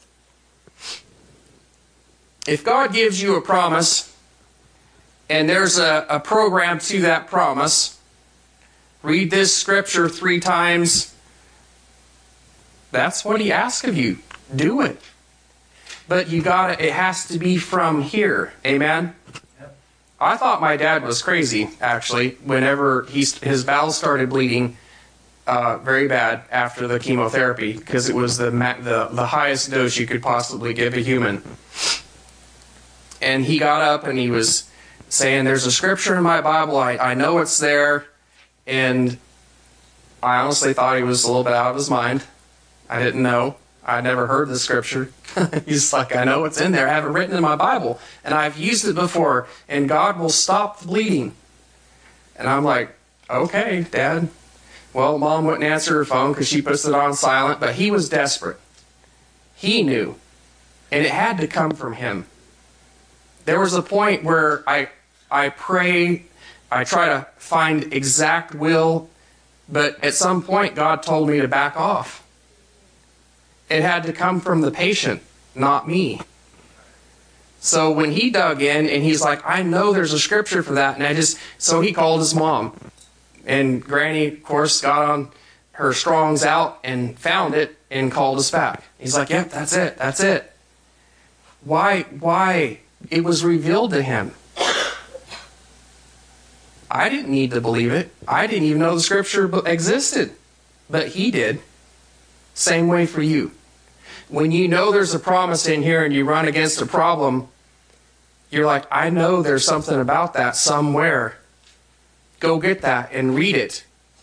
If God gives you a promise, and there's a, a program to that promise, read this scripture three times. That's what he asks of you. Do it. But you gotta, it has to be from here. Amen? Yep. I thought my dad was crazy, actually, whenever he, his bowels started bleeding uh, very bad after the chemotherapy, because it was the, the, the highest dose you could possibly give a human. And he got up and he was saying, there's a scripture in my Bible, I, I know it's there. And I honestly thought he was a little bit out of his mind. I didn't know. I never heard the scripture. He's like, I know it's in there. I have it written in my Bible. And I've used it before. And God will stop the bleeding. And I'm like, okay, Dad. Well, Mom wouldn't answer her phone because she puts it on silent. But he was desperate. He knew. And it had to come from him. There was a point where I, I pray, I try to find exact will. But at some point, God told me to back off. It had to come from the patient, not me. So when he dug in and he's like, I know there's a scripture for that. And I just, so he called his mom. And Granny, of course, got on her Strong's out and found it and called us back. He's like, yep, that's it. That's it. Why? Why? It was revealed to him. I didn't need to believe it. I didn't even know the scripture existed. But he did. Same way for you. When you know there's a promise in here and you run against a problem, you're like, I know there's something about that somewhere. Go get that and read it.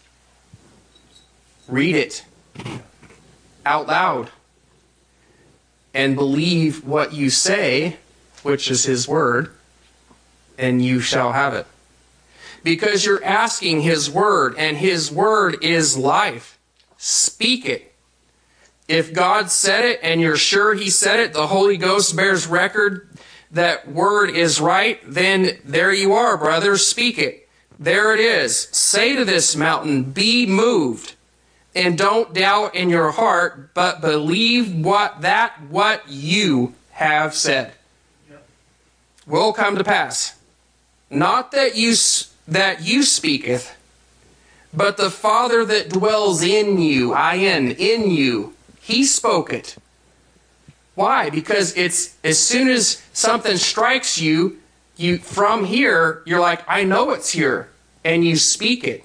Read it out loud. And believe what you say, which is his word, and you shall have it. Because you're asking his word, and his word is life. Speak it. If God said it and you're sure he said it, the Holy Ghost bears record that word is right, then there you are, brother. Speak it. There it is. Say to this mountain, be moved. And don't doubt in your heart, but believe what that what you have said yep. will come to pass. Not that you that you speaketh, but the Father that dwells in you, I N, in you, he spoke it. Why? Because it's as soon as something strikes you, you from here, you're like, I know it's here. And you speak it.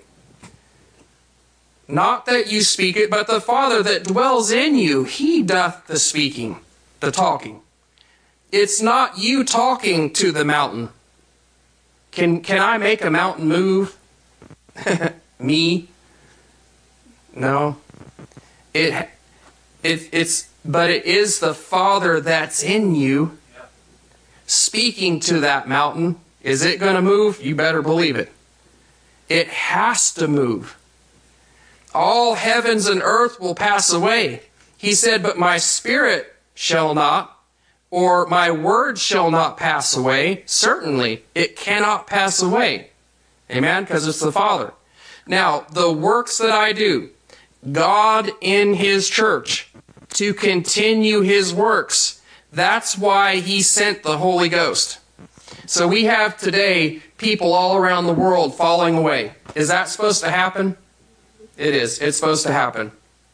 Not that you speak it, but the Father that dwells in you, he doth the speaking, the talking. It's not you talking to the mountain. Can, can I make a mountain move? Me? No. It It, it's, but it is the Father that's in you speaking to that mountain. Is it going to move? You better believe it. It has to move. All heavens and earth will pass away. He said, but my spirit shall not, or my word shall not pass away. Certainly, it cannot pass away. Amen? Because it's the Father. Now, the works that I do, God in his church to continue his works. That's why he sent the Holy Ghost. So we have today people all around the world falling away. Is that supposed to happen? It is. It's supposed to happen.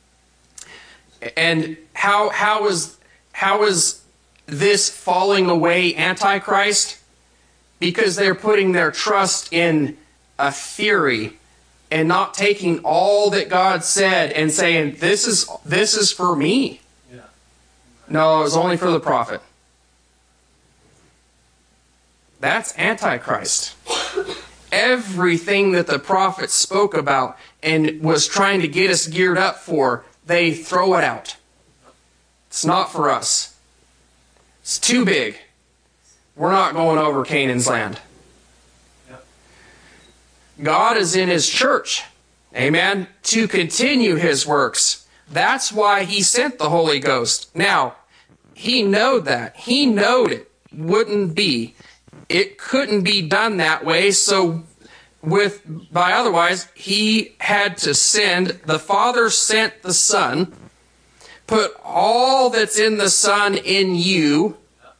And how how is how is this falling away Antichrist? Because they're putting their trust in a theory and not taking all that God said and saying, this is this is for me. Yeah. No, it was only for the prophet. That's Antichrist. Everything that the prophet spoke about and was trying to get us geared up for, they throw it out. It's not for us. It's too big. We're not going over Canaan's land. God is in his church, amen, to continue his works. That's why he sent the Holy Ghost. Now, he knowed that. He knowed it wouldn't be. It couldn't be done that way, so with by otherwise, he had to send, the Father sent the Son, put all that's in the Son in you.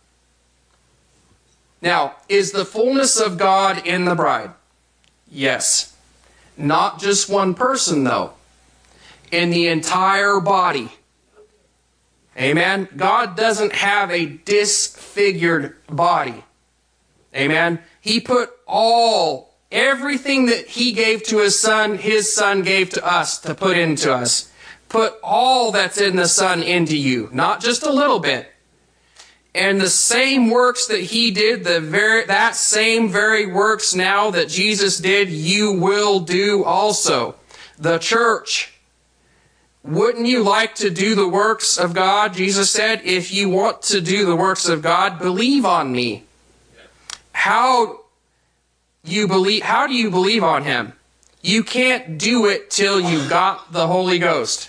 Now, is the fullness of God in the bride? Yes. Not just one person, though. In the entire body. Amen? God doesn't have a disfigured body. Amen? He put all, everything that he gave to his Son, his Son gave to us to put into us. Put all that's in the Son into you. Not just a little bit. And the same works that he did, the very that same very works now that Jesus did, you will do also. The church. Wouldn't you like to do the works of God? Jesus said, if you want to do the works of God, believe on me. How you believe? How do you believe on him? You can't do it till you got the Holy Ghost.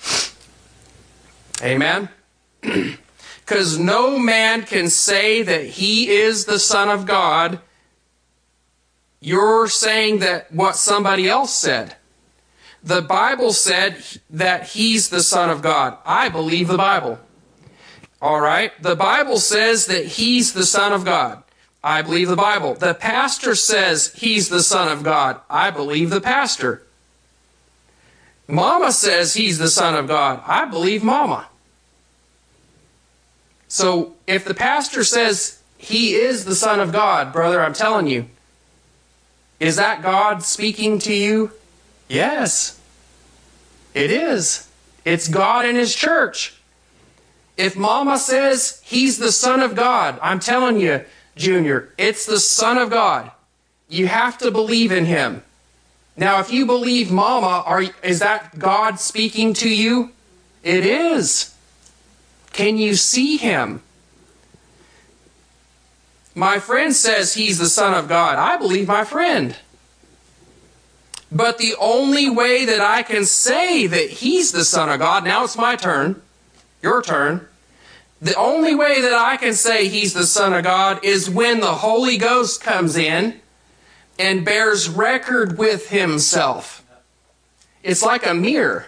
Amen? Because no man can say that he is the Son of God. You're saying that what somebody else said. The Bible said that he's the Son of God. I believe the Bible. All right? The Bible says that he's the Son of God. I believe the Bible. The pastor says he's the Son of God. I believe the pastor. Mama says he's the Son of God. I believe Mama. So if the pastor says he is the Son of God, brother, I'm telling you, is that God speaking to you? Yes, it is. It's God in his church. If Mama says he's the Son of God, I'm telling you, Junior, it's the Son of God. You have to believe in him. Now, if you believe Mama, are, is that God speaking to you? It is. Can you see him? My friend says he's the Son of God. I believe my friend. But the only way that I can say that he's the Son of God, now it's my turn, your turn. The only way that I can say he's the Son of God is when the Holy Ghost comes in and bears record with himself. It's like a mirror.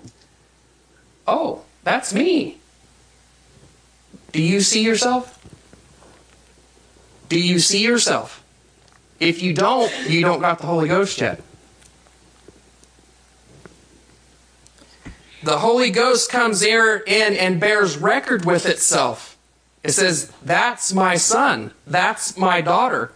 Oh, that's me. Do you see yourself? Do you see yourself? If you don't, you don't got the Holy Ghost yet. The Holy Ghost comes here in and bears record with itself. It says, that's my son. That's my daughter.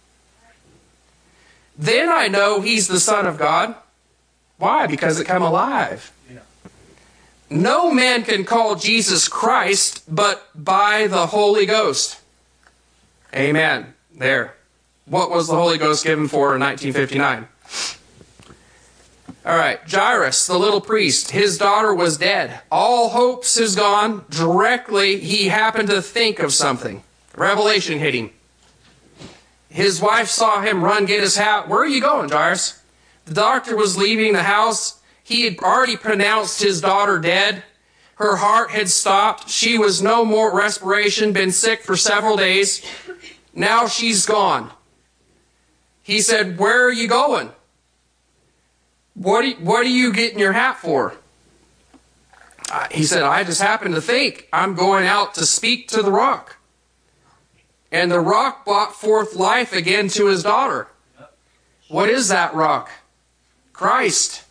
Then I know he's the Son of God. Why? Because it come alive. Yeah. No man can call Jesus Christ but by the Holy Ghost. Amen. There. What was the Holy Ghost given for in nineteen fifty-nine? All right, Jairus, the little priest, his daughter was dead. All hopes is gone. Directly, he happened to think of something. Revelation hit him. His wife saw him run, get his hat. Where are you going, Jairus? The doctor was leaving the house. He had already pronounced his daughter dead. Her heart had stopped. She was no more respiration, been sick for several days. Now she's gone. He said, where are you going? What are you, what are you getting your hat for? he said, I just happened to think I'm going out to speak to the rock. And the rock brought forth life again to his daughter. What is that rock? Christ.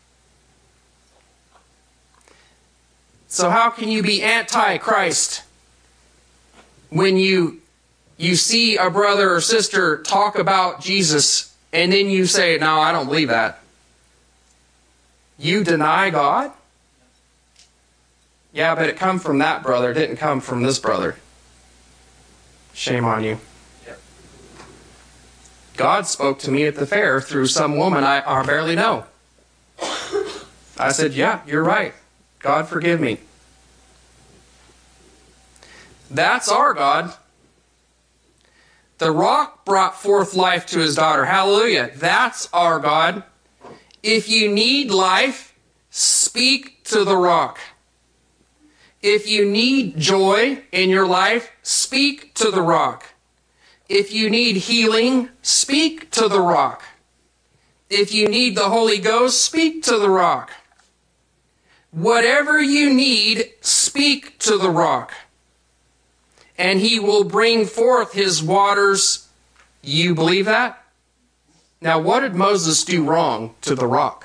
So how can you be anti-Christ when you, you see a brother or sister talk about Jesus and then you say, no, I don't believe that? You deny God? Yeah, but it come from that brother. It didn't come from this brother. Shame on you. Yep. God spoke to me at the fair through some woman I, I barely know. I said, yeah, you're right. God forgive me. That's our God. The rock brought forth life to his daughter. Hallelujah. That's our God. If you need life, speak to the rock. If you need joy in your life, speak to the rock. If you need healing, speak to the rock. If you need the Holy Ghost, speak to the rock. Whatever you need, speak to the rock. And he will bring forth his waters. You believe that? Now, what did Moses do wrong to the rock?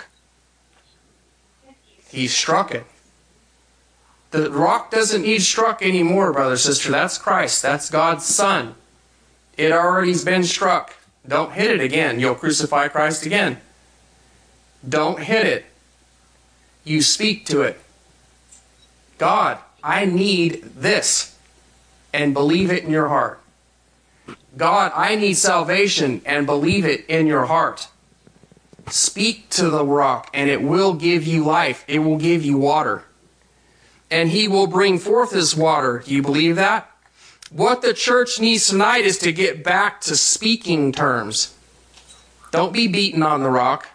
He struck it. The rock doesn't need struck anymore, brother, sister. That's Christ. That's God's Son. It already's been struck. Don't hit it again. You'll crucify Christ again. Don't hit it. You speak to it. God, I need this. And believe it in your heart. God, I need salvation, and believe it in your heart. Speak to the rock, and it will give you life. It will give you water. And he will bring forth his water. Do you believe that? What the church needs tonight is to get back to speaking terms. Don't be beaten on the rock.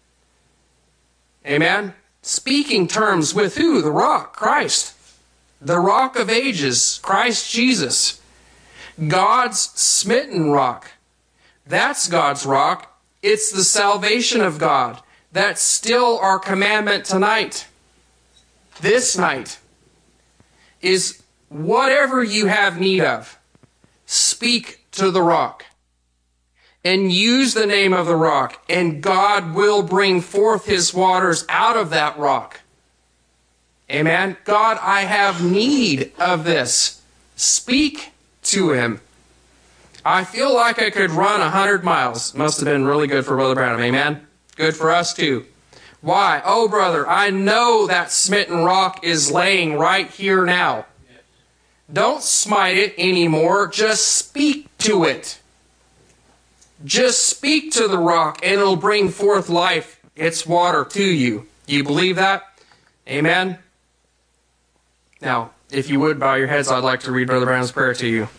Amen? Speaking terms with who? The rock, Christ. The rock of ages, Christ Jesus. God's smitten rock. That's God's rock. It's the salvation of God. That's still our commandment tonight. This night is whatever you have need of, speak to the rock and use the name of the rock, and God will bring forth his waters out of that rock. Amen. God, I have need of this. Speak to him. I feel like I could run a hundred miles. Must have been really good for Brother Branham. Amen. Good for us too. Why? Oh, brother, I know that smitten rock is laying right here now. Don't smite it anymore. Just speak to it. Just speak to the rock, and it'll bring forth life, its water, to you. Do you believe that? Amen? Now, if you would bow your heads, I'd like to read Brother Branham's prayer to you.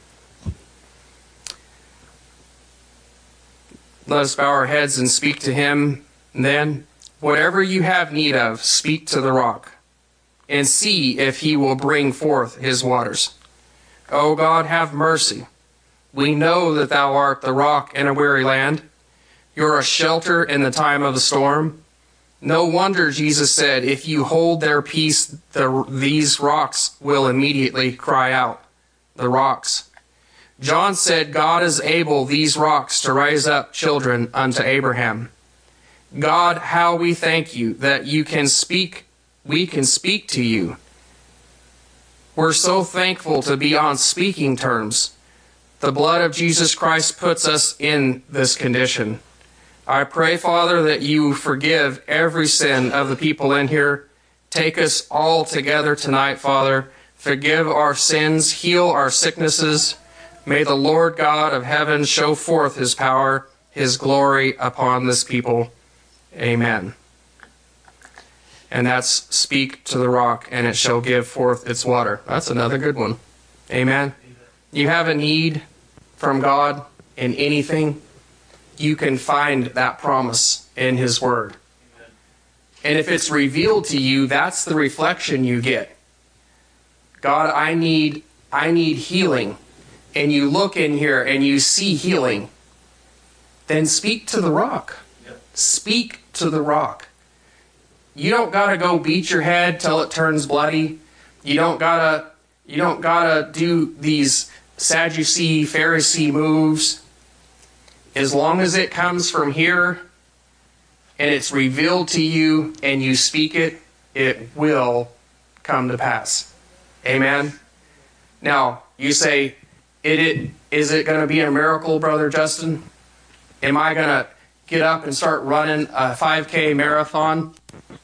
Let us bow our heads and speak to him. And then, whatever you have need of, speak to the rock, and see if he will bring forth his waters. O God, have mercy. We know that thou art the rock in a weary land. You're a shelter in the time of the storm. No wonder Jesus said, if you hold their peace, the, these rocks will immediately cry out. The rocks. John said, God is able these rocks to raise up children unto Abraham. God, how we thank you that you can speak, we can speak to you. We're so thankful to be on speaking terms. The blood of Jesus Christ puts us in this condition. I pray, Father, that you forgive every sin of the people in here. Take us all together tonight, Father. Forgive our sins, heal our sicknesses. May the Lord God of heaven show forth his power, his glory upon this people. Amen. And that's speak to the rock, and it shall give forth its water. That's another good one. Amen. You have a need from God in anything, you can find that promise in his word. And if it's revealed to you, that's the reflection you get. God, I need, I need healing. And you look in here and you see healing. Then speak to the rock. Speak to the rock. You don't gotta go beat your head till it turns bloody. You don't gotta, you don't gotta do these Sadducee, Pharisee moves. As long as it comes from here and it's revealed to you and you speak it, it will come to pass. Amen? Now, you say, it, it, is it going to be a miracle, Brother Justin? Am I going to get up and start running a five K marathon?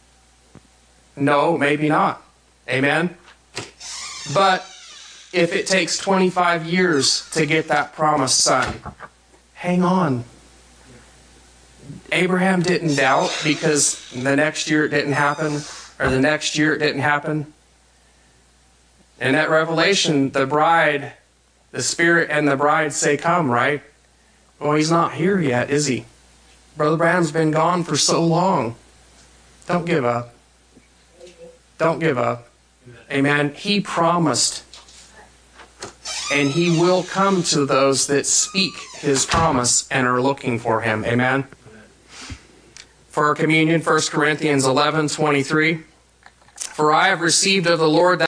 No, maybe not. Amen? But if it takes twenty-five years to get that promised son, hang on. Abraham didn't doubt because the next year it didn't happen, or the next year it didn't happen. In that Revelation, the bride, the Spirit and the bride say, come, right? Well, he's not here yet, is he? Brother Branham's been gone for so long. Don't give up. Don't give up. Amen. He promised, and he will come to those that speak his promise and are looking for him. Amen. For our communion, First Corinthians eleven twenty-three. For I have received of the Lord that